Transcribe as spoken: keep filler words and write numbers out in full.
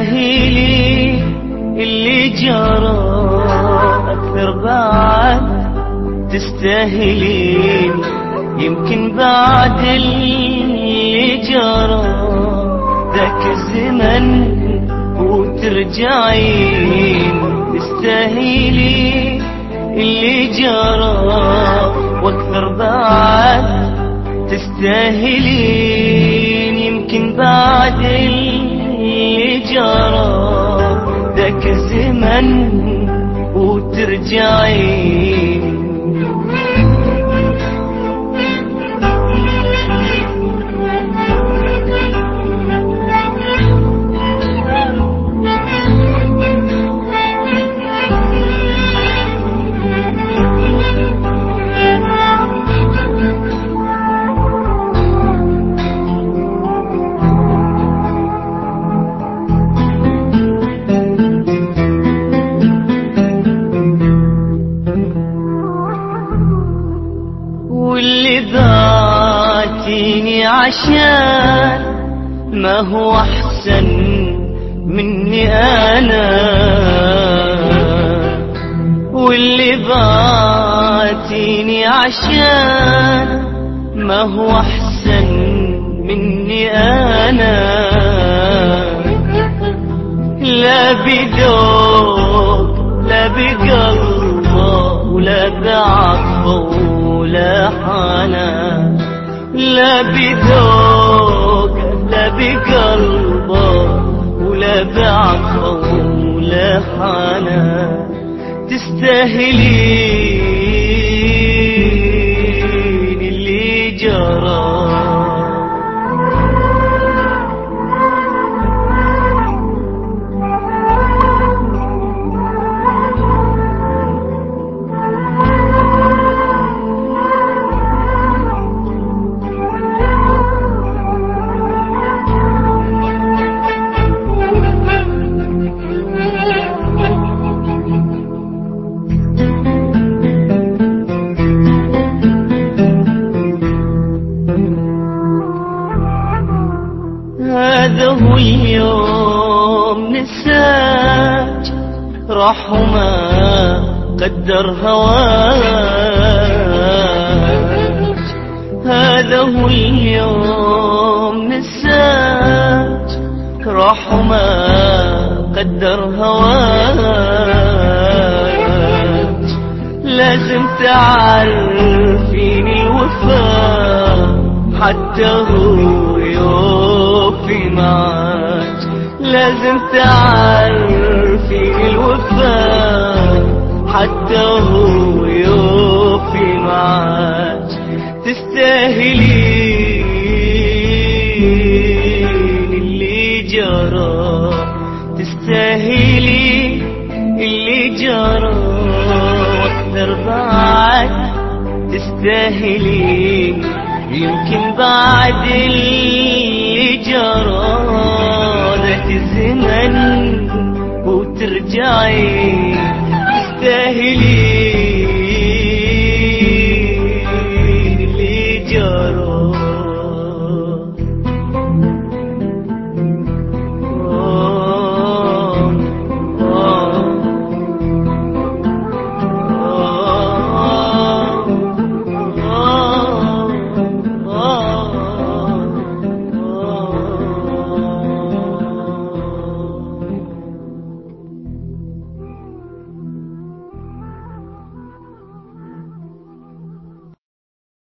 تستاهلي اللي جرى أكثر بعد تستاهلين، يمكن بعد اللي جرى ذاك الزمن وترجعين. تستاهلي اللي جرى واكثر بعد تستاهلين، يمكن بعد اللي جرى ذاك الزمن وترجعين. واللي ذاتيني عشان ما هو أحسن مني أنا، واللي ذاتيني عشان ما هو أحسن مني أنا. لا بذوق لا بقلبه ولا بعفو ولا حنان، لا بذوق لا بقلبه ولا بعفو ولا حنان. تستاهلين اللي جرى. هذا هو اليوم نساج راح وما قدر هواج. هذا هو اليوم نساج راح وما قدر هواج. لازم تعرفين الوفاء حتى هو يوفي معاك. لازم تعرفي الوفاء حتى هو يوفي معاك. تستاهلين اللي جرى، تستاهلي اللي جرى واكثر بعد تستاهلين، يمكن بعد اللي جرى ذاك الزمن وترجعين. تستاهلي